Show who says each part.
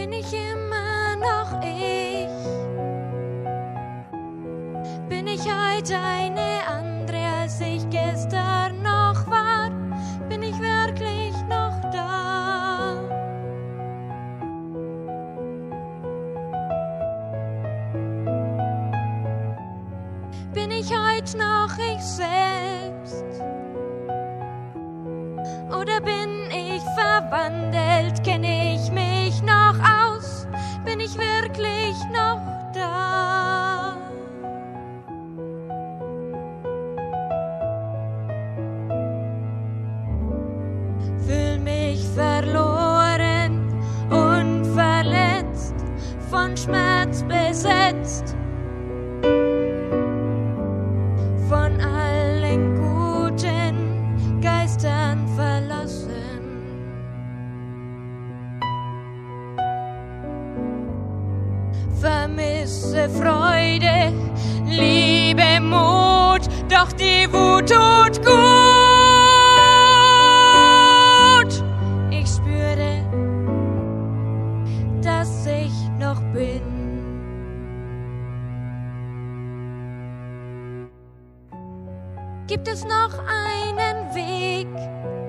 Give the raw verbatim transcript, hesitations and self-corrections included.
Speaker 1: bin ich immer noch ich? Bin ich heute eine andere, als ich gestern noch war? Bin ich wirklich noch da? Bin ich heute noch ich selbst? Oder bin ich verwandelt? Kenne ich mich noch aus? Bin ich wirklich noch da? Fühl mich verloren und verletzt, von Schmerz besetzt, von allen guten Geistern verlassen. Vermisse Freude, Liebe, Mut, doch die Wut tut gut. Ich spüre, dass ich noch bin. Gibt es noch einen Weg?